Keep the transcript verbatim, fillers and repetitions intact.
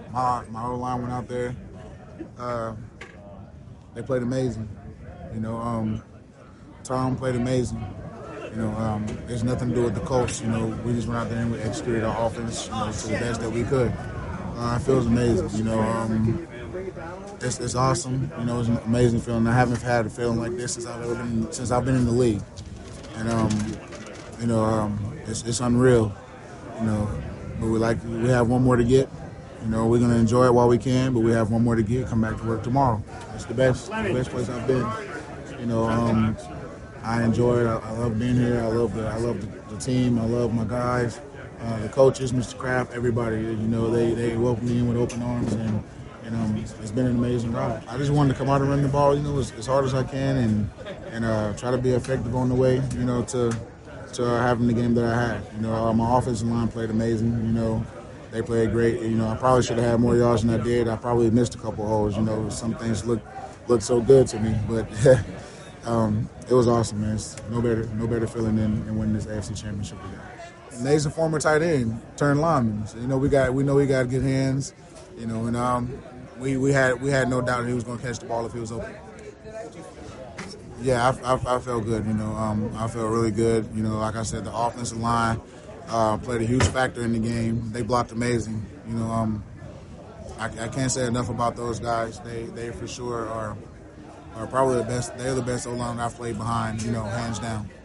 my my whole line went out there. Uh, they played amazing. You know, um, Tom played amazing. You know, um, there's nothing to do with the coach. You know, we just went out there and we executed our offense, you know, to the best that we could. Uh, it feels amazing. You know, um, it's, it's awesome. You know, it's an amazing feeling. I haven't had a feeling like this since I've ever been since I've been in the league, and um, you know, um, it's, it's unreal. You know, but we like we have one more to get. You know, we're gonna enjoy it while we can, but we have one more to get. Come back to work tomorrow. It's the best, the best place I've been. You know, um, I enjoy it. I, I love being here. I love the I love the, the team. I love my guys, uh, the coaches, Mister Kraft, everybody. You know, they they welcome me in with open arms, and and um, it's been an amazing ride. I just wanted to come out and run the ball, you know, as, as hard as I can, and and uh, try to be effective on the way, you know, to to uh, having the game that I had. You know, uh, my offensive line played amazing. You know, they played great. You know, I probably should have had more yards than I did. I probably missed a couple holes. You know, some things look look so good to me, but. Um, it was awesome, man. It's no better, no better feeling than, than winning this A F C Championship again. Nate's a former tight end, turned lineman. So, you know, we got, we know he got good hands. You know, and um, we we had we had no doubt he was going to catch the ball if he was open. Yeah, I, I, I felt good. You know, um, I felt really good. You know, like I said, the offensive line uh, played a huge factor in the game. They blocked amazing. You know, um, I, I can't say enough about those guys. They they for sure are. Are probably the best. They're the best O-line I've played behind, you know, hands down.